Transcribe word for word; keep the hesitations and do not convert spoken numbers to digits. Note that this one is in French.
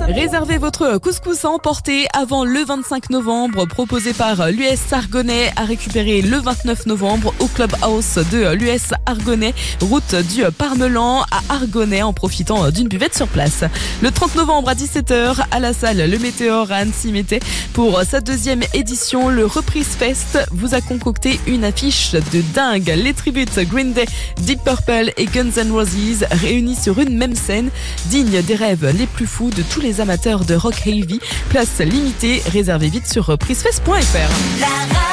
Réservez votre couscous à emporter avant le vingt-cinq novembre, proposé par l'U S Argonnet, à récupérer le vingt-neuf novembre au Clubhouse de l'U S Argonnet, route du Parmelan à Argonnet, en profitant d'une buvette sur place. Le trente novembre à dix-sept heures, à la salle Le Météor à Annecy-Mété, pour sa deuxième édition, le Reprise Fest vous a concocté une affiche de dingue. Les tributes Green Day, Deep Purple et Guns N' Roses réunis sur une même scène, digne des rêves les plus fous de tous les amateurs de rock heavy. Place limitée, réservez vite sur reprise fest point f r.